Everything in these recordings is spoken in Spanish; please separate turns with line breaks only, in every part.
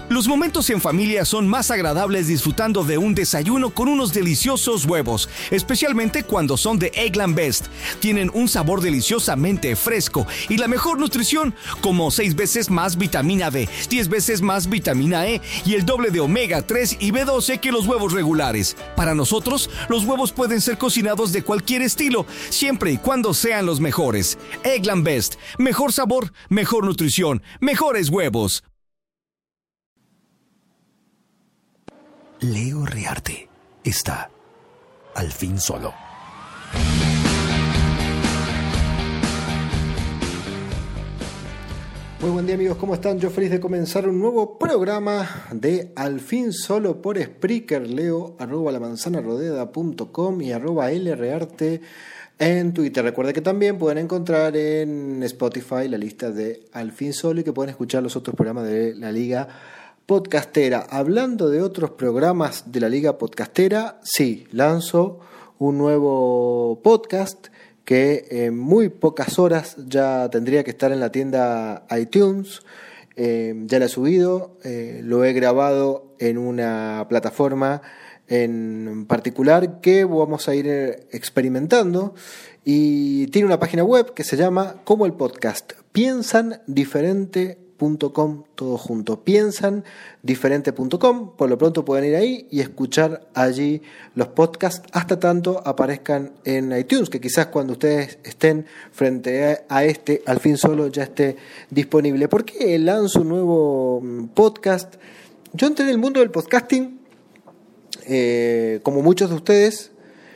Los momentos en familia son más agradables disfrutando de un desayuno con unos deliciosos huevos, especialmente cuando son de Eggland Best. Tienen un sabor deliciosamente fresco y la mejor nutrición, como 6 veces más vitamina D, 10 veces más vitamina E y el doble de omega 3 y B12 que los huevos regulares. Para nosotros, los huevos pueden ser cocinados de cualquier estilo, siempre y cuando sean los mejores. Eggland Best, mejor sabor, mejor nutrición, mejores huevos.
Leo Rearte está al fin solo.
Muy buen día, amigos, ¿cómo están? Yo feliz de comenzar un nuevo programa de Al fin solo por Spreaker. Leo @lamanzanarodeda.com y @lrearte en Twitter. Recuerden que también pueden encontrar en Spotify la lista de Al fin solo y que pueden escuchar los otros programas de la Liga Podcastera. Hablando de otros programas de la Liga Podcastera, sí, lanzo un nuevo podcast que en muy pocas horas ya tendría que estar en la tienda iTunes. Ya lo he subido, lo he grabado en una plataforma en particular que vamos a ir experimentando, y tiene una página web que se llama como el podcast, piensandiferente.com, todo junto, piensandiferente.com. Por lo pronto pueden ir ahí y escuchar allí los podcasts hasta tanto aparezcan en iTunes, que quizás cuando ustedes estén frente a este Al fin solo ya esté disponible. ¿Por qué lanzo un nuevo podcast? Yo entré en el mundo del podcasting, como muchos de ustedes,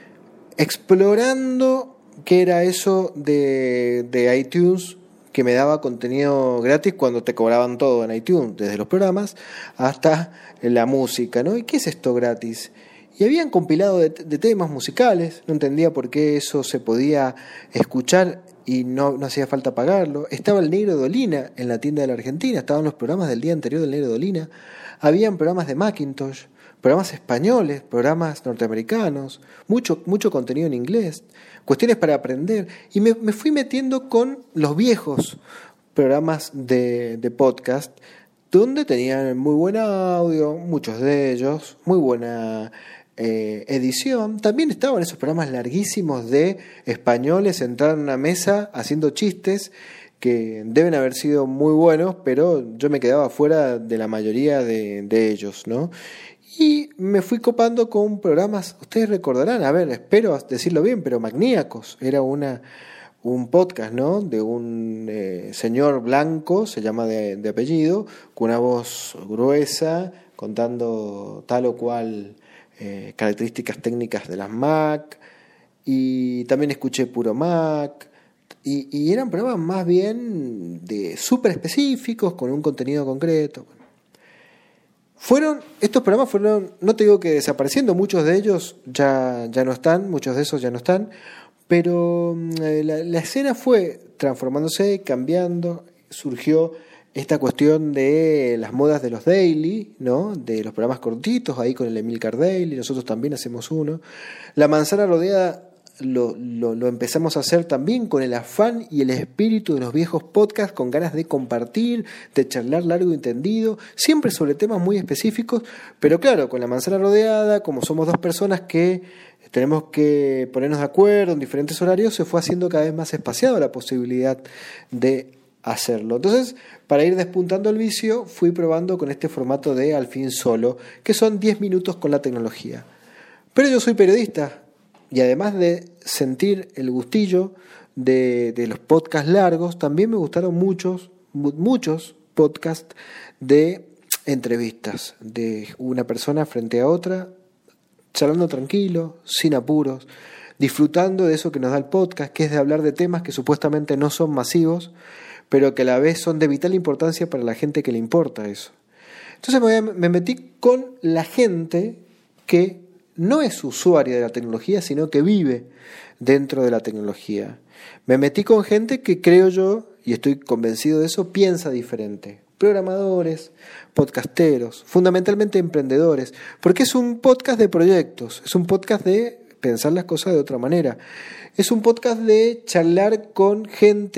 explorando qué era eso de iTunes, que me daba contenido gratis cuando te cobraban todo en iTunes, desde los programas hasta la música, ¿no? ¿Y qué es esto gratis? Y habían compilado de temas musicales, no entendía por qué eso se podía escuchar y no hacía falta pagarlo. Estaba el Negro Dolina en la tienda de la Argentina, estaban los programas del día anterior del Negro Dolina, habían programas de Macintosh, programas españoles, programas norteamericanos, mucho contenido en inglés, cuestiones para aprender, y me fui metiendo con los viejos programas de podcast, donde tenían muy buen audio, muchos de ellos, muy buena edición. También estaban esos programas larguísimos de españoles sentados en una mesa haciendo chistes, que deben haber sido muy buenos, pero yo me quedaba fuera de la mayoría de ellos, ¿no? Y me fui copando con programas, ustedes recordarán, a ver, espero decirlo bien, pero Magníacos. Era un podcast, ¿no? De un señor blanco, se llama de apellido, con una voz gruesa, contando tal o cual características técnicas de las Mac. Y también escuché Puro Mac. Y eran programas más bien súper específicos, con un contenido concreto. Estos programas fueron, no te digo que desapareciendo, muchos de ellos ya no están, muchos de esos ya no están, pero la escena fue transformándose, cambiando, surgió esta cuestión de las modas de los daily, ¿no? De los programas cortitos, ahí con el Emilcar Daily, nosotros también hacemos uno. La Manzana Rodeada lo empezamos a hacer también con el afán y el espíritu de los viejos podcasts, con ganas de compartir, de charlar largo y tendido, siempre sobre temas muy específicos, pero claro, con la Manzana Rodeada, como somos dos personas que tenemos que ponernos de acuerdo en diferentes horarios, se fue haciendo cada vez más espaciado la posibilidad de hacerlo. Entonces, para ir despuntando el vicio, fui probando con este formato de Al fin solo, que son 10 minutos con la tecnología. Pero yo soy periodista, y además de sentir el gustillo de los podcasts largos, también me gustaron muchos podcasts de entrevistas, de una persona frente a otra, charlando tranquilo, sin apuros, disfrutando de eso que nos da el podcast, que es de hablar de temas que supuestamente no son masivos, pero que a la vez son de vital importancia para la gente que le importa eso. Entonces me metí con la gente que no es usuaria de la tecnología, sino que vive dentro de la tecnología. Me metí con gente que, creo yo, y estoy convencido de eso, piensa diferente. Programadores, podcasteros, fundamentalmente emprendedores, porque es un podcast de proyectos, es un podcast de pensar las cosas de otra manera, es un podcast de charlar con gente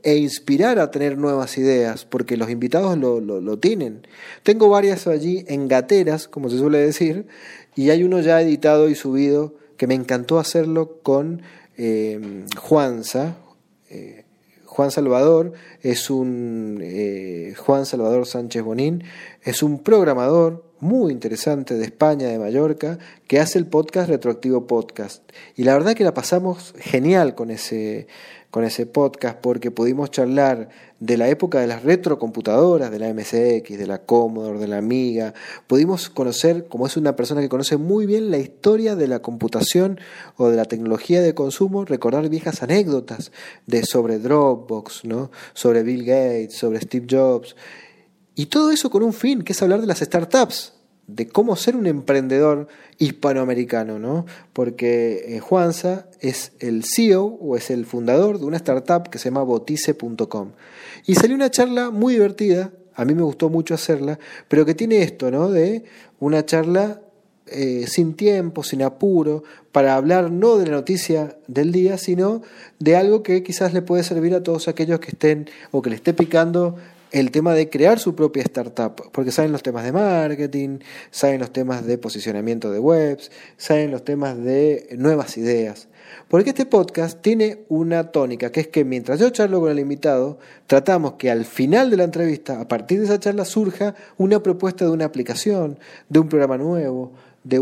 e inspirar a tener nuevas ideas, porque los invitados lo tienen. Tengo varias allí en gateras, como se suele decir, y hay uno ya editado y subido que me encantó hacerlo con Juanza. Juan Salvador es Juan Salvador Sánchez Bonín, es un programador muy interesante de España, de Mallorca, que hace el podcast Retroactivo Podcast. Y la verdad que la pasamos genial con ese podcast, porque pudimos charlar de la época de las retrocomputadoras, de la MSX, de la Commodore, de la Amiga. Pudimos conocer, como es una persona que conoce muy bien la historia de la computación o de la tecnología de consumo, recordar viejas anécdotas sobre Dropbox, ¿no? Sobre Bill Gates, sobre Steve Jobs. Y todo eso con un fin, que es hablar de las startups, de cómo ser un emprendedor hispanoamericano, ¿no? Porque Juanza es el CEO o es el fundador de una startup que se llama Botice.com. Y salió una charla muy divertida, a mí me gustó mucho hacerla, pero que tiene esto, ¿no? De una charla sin tiempo, sin apuro, para hablar no de la noticia del día, sino de algo que quizás le puede servir a todos aquellos que estén o que le esté picando el tema de crear su propia startup, porque saben los temas de marketing, saben los temas de posicionamiento de webs, saben los temas de nuevas ideas. Porque este podcast tiene una tónica, que es que mientras yo charlo con el invitado, tratamos que al final de la entrevista, a partir de esa charla, surja una propuesta de una aplicación, de un programa nuevo, de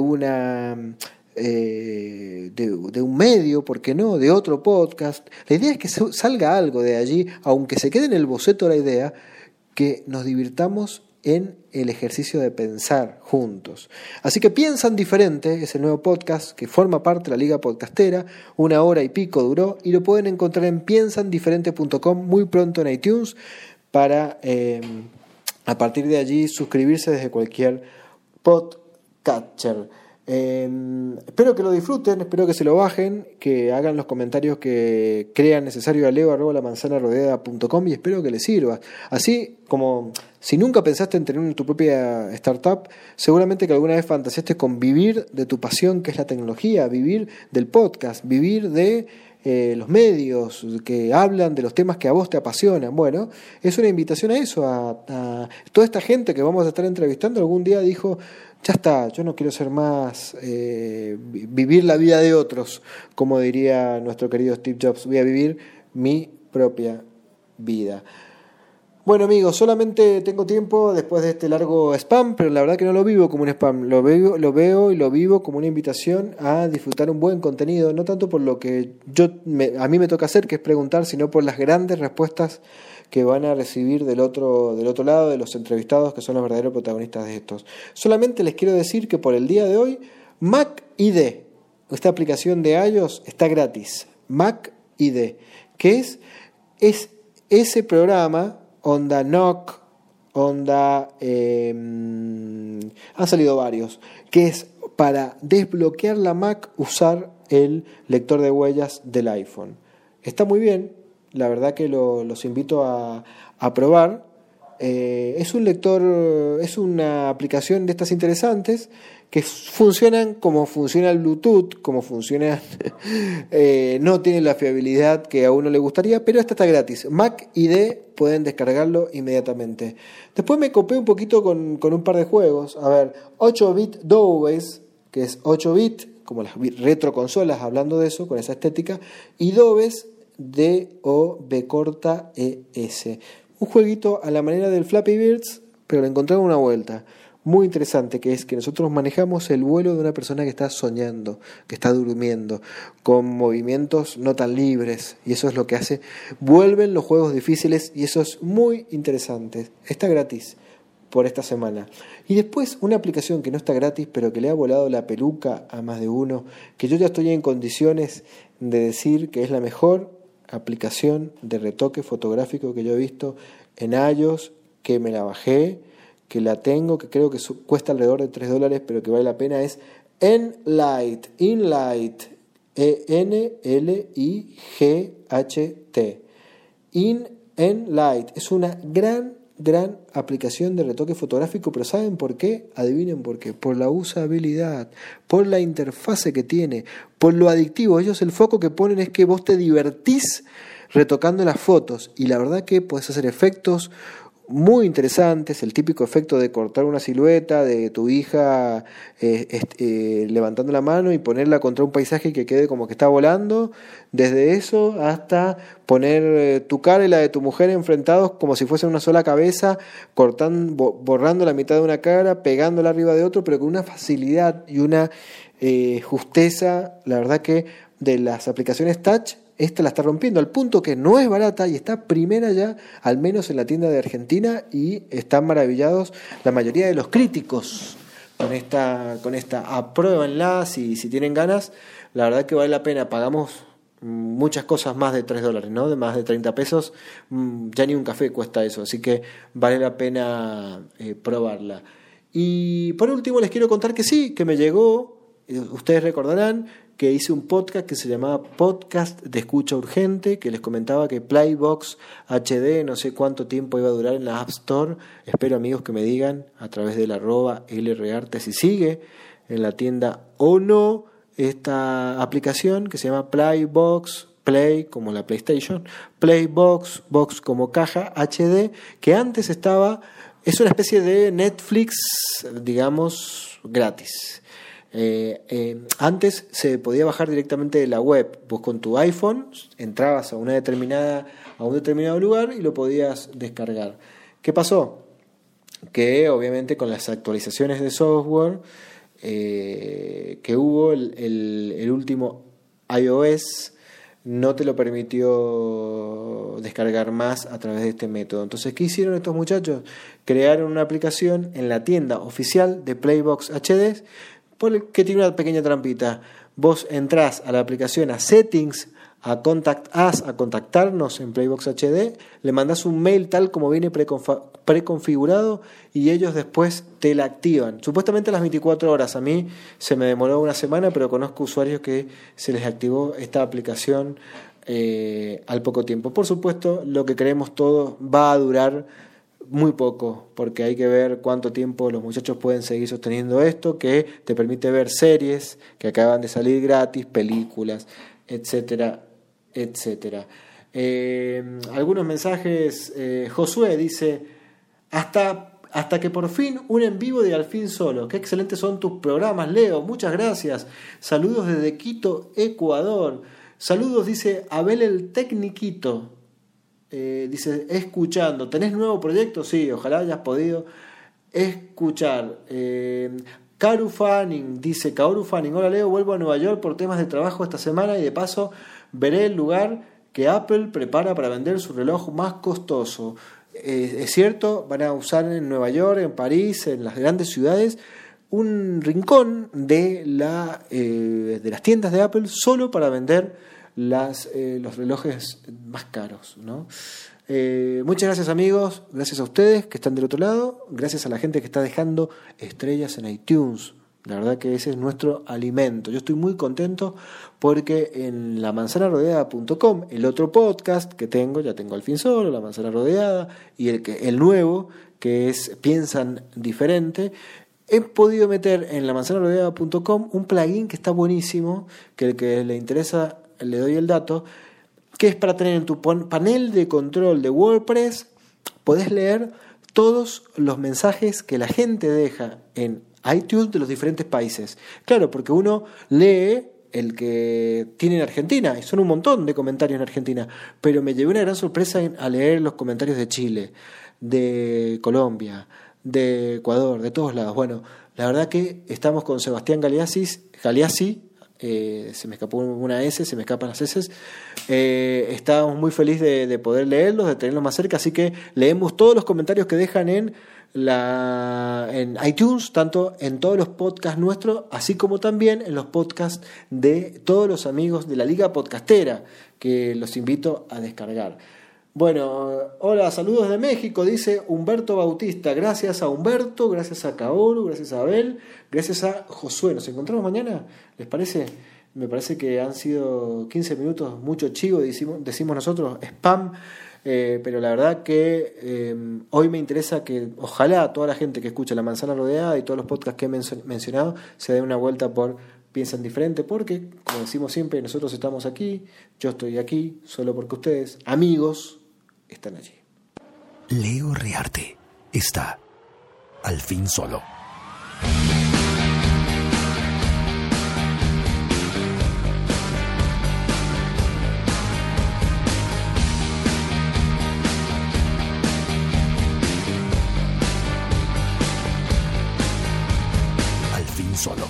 un medio, ¿por qué no?, de otro podcast. La idea es que salga algo de allí, aunque se quede en el boceto la idea, que nos divirtamos en el ejercicio de pensar juntos. Así que Piensan Diferente es el nuevo podcast que forma parte de la Liga Podcastera. 1 hora y pico duró y lo pueden encontrar en piensandiferente.com muy pronto en iTunes para a partir de allí suscribirse desde cualquier podcatcher. Espero que lo disfruten, espero que se lo bajen, que hagan los comentarios que crean necesario a leo@lamanzanarodeada.com y espero que les sirva. Así como si nunca pensaste en tener tu propia startup, seguramente que alguna vez fantaseaste con vivir de tu pasión, que es la tecnología, vivir del podcast, vivir de los medios que hablan de los temas que a vos te apasionan. Bueno, es una invitación a eso, a toda esta gente que vamos a estar entrevistando. Algún día dijo: ya está, yo no quiero ser más vivir la vida de otros, como diría nuestro querido Steve Jobs, voy a vivir mi propia vida. Bueno, amigos, solamente tengo tiempo después de este largo spam, pero la verdad que no lo vivo como un spam, lo veo y lo vivo como una invitación a disfrutar un buen contenido, no tanto por lo que a mí me toca hacer, que es preguntar, sino por las grandes respuestas que van a recibir del otro lado, de los entrevistados, que son los verdaderos protagonistas de estos. Solamente les quiero decir que por el día de hoy, Mac ID, esta aplicación de iOS, está gratis. Mac ID, que es ese programa, onda Knock, onda... han salido varios, que es para desbloquear la Mac, usar el lector de huellas del iPhone. Está muy bien. La verdad que los invito a probar. Es un lector, es una aplicación de estas interesantes que funcionan como funciona el Bluetooth, como funciona, no tiene la fiabilidad que a uno le gustaría, pero esta está gratis. Mac ID, pueden descargarlo inmediatamente. Después me copé un poquito con un par de juegos. A ver, 8-bit Doves, que es 8-bit, como las retroconsolas, hablando de eso, con esa estética, y Doves, D-O-B-E-S. Un jueguito a la manera del Flappy Birds, pero le encontraron una vuelta muy interesante, que es que nosotros manejamos el vuelo de una persona que está soñando, que está durmiendo, con movimientos no tan libres, y eso es lo que hace, vuelven los juegos difíciles, y eso es muy interesante. Está gratis por esta semana. Y después una aplicación que no está gratis, pero que le ha volado la peluca a más de uno, que yo ya estoy en condiciones de decir que es la mejor aplicación de retoque fotográfico que yo he visto en iOS, que me la bajé, que la tengo, que creo que cuesta alrededor de $3, pero que vale la pena, es Enlight, E-N-L-I-G-H-T. Enlight es una gran aplicación de retoque fotográfico, pero ¿saben por qué? Adivinen por qué. Por la usabilidad, por la interfase que tiene, por lo adictivo. Ellos el foco que ponen es que vos te divertís retocando las fotos. Y la verdad que puedes hacer efectos muy interesantes, el típico efecto de cortar una silueta de tu hija levantando la mano y ponerla contra un paisaje que quede como que está volando, desde eso hasta poner tu cara y la de tu mujer enfrentados como si fuesen una sola cabeza, cortando, borrando la mitad de una cara, pegándola arriba de otro, pero con una facilidad y una justeza, la verdad que de las aplicaciones touch, esta la está rompiendo, al punto que no es barata y está primera ya, al menos en la tienda de Argentina, y están maravillados la mayoría de los críticos con esta apruébenla si tienen ganas. La verdad que vale la pena. Pagamos muchas cosas más de $3, ¿no? De más de 30 pesos, ya ni un café cuesta eso, así que vale la pena probarla. Y por último les quiero contar que sí, que me llegó, ustedes recordarán que hice un podcast que se llamaba Podcast de Escucha Urgente, que les comentaba que Playbox HD no sé cuánto tiempo iba a durar en la App Store. Espero, amigos, que me digan a través del @LRarte si sigue en la tienda o no esta aplicación que se llama Playbox, Play como la PlayStation, Playbox, Box como caja HD, que antes es una especie de Netflix, digamos, gratis. Antes se podía bajar directamente de la web. Vos con tu iPhone entrabas a un determinado lugar y lo podías descargar. ¿Qué pasó? Que obviamente con las actualizaciones de software que hubo, el último iOS no te lo permitió descargar más a través de este método. Entonces, ¿qué hicieron estos muchachos? Crearon una aplicación en la tienda oficial de Playbox HD, que tiene una pequeña trampita. Vos entrás a la aplicación, a Settings, a Contact Us, a contactarnos en Playbox HD, le mandás un mail tal como viene preconfigurado y ellos después te la activan. Supuestamente a las 24 horas. A mí se me demoró una semana, pero conozco usuarios que se les activó esta aplicación al poco tiempo. Por supuesto, lo que creemos todos va a durar muy poco, porque hay que ver cuánto tiempo los muchachos pueden seguir sosteniendo esto, que te permite ver series que acaban de salir gratis, películas, etcétera, etcétera. Algunos mensajes. Josué dice: hasta que por fin un en vivo de Al fin Solo. Qué excelentes son tus programas, Leo, muchas gracias. Saludos desde Quito, Ecuador. Saludos, dice Abel el Tecniquito. Dice, escuchando. ¿Tenés nuevo proyecto? Sí, ojalá hayas podido escuchar. Kaoru Fanning dice: hola Leo, vuelvo a Nueva York por temas de trabajo esta semana y de paso veré el lugar que Apple prepara para vender su reloj más costoso. Es cierto, van a usar en Nueva York, en París, en las grandes ciudades, un rincón de las tiendas de Apple solo para vender los relojes más caros, ¿no? Muchas gracias, amigos, gracias a ustedes que están del otro lado, gracias a la gente que está dejando estrellas en iTunes. La verdad que ese es nuestro alimento. Yo estoy muy contento porque en lamanzanarodeada.com, el otro podcast que tengo, ya tengo Al fin Solo, La Manzana Rodeada, y el nuevo, que es Piensan Diferente, he podido meter en lamanzanarodeada.com un plugin que está buenísimo, que el que le interesa le doy el dato, que es para tener en tu panel de control de WordPress, podés leer todos los mensajes que la gente deja en iTunes de los diferentes países. Claro, porque uno lee el que tiene en Argentina, y son un montón de comentarios en Argentina, pero me llevé una gran sorpresa a leer los comentarios de Chile, de Colombia, de Ecuador, de todos lados. Bueno, la verdad que estamos con Sebastián Galeazzi, se me escapó una S, se me escapan las S. Estábamos muy felices de poder leerlos, de tenerlos más cerca, así que leemos todos los comentarios que dejan en iTunes, tanto en todos los podcasts nuestros, así como también en los podcasts de todos los amigos de la Liga Podcastera, que los invito a descargar. Bueno, hola, saludos de México, dice Humberto Bautista. Gracias a Humberto, gracias a Kaoru, gracias a Abel, gracias a Josué. ¿Nos encontramos mañana? ¿Les parece? Me parece que han sido 15 minutos, mucho chivo, decimos nosotros, spam, pero la verdad que hoy me interesa que ojalá toda la gente que escucha La Manzana Rodeada y todos los podcasts que he mencionado se dé una vuelta por piensan diferente, porque, como decimos siempre, nosotros estamos aquí, yo estoy aquí, solo porque ustedes, amigos, están allí.
Leo Rearte está al fin solo. Al fin solo.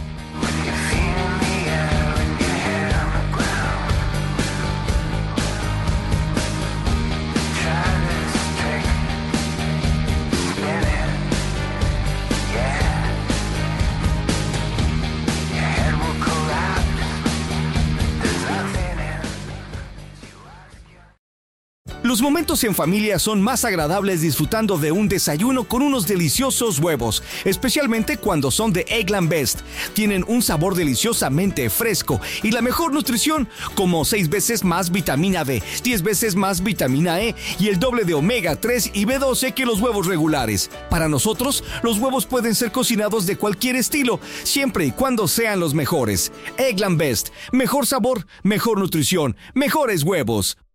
Los momentos en familia son más agradables disfrutando de un desayuno con unos deliciosos huevos, especialmente cuando son de Eggland Best. Tienen un sabor deliciosamente fresco y la mejor nutrición, como 6 veces más vitamina D, 10 veces más vitamina E y el doble de omega 3 y B12 que los huevos regulares. Para nosotros, los huevos pueden ser cocinados de cualquier estilo, siempre y cuando sean los mejores. Eggland Best, mejor sabor, mejor nutrición, mejores huevos.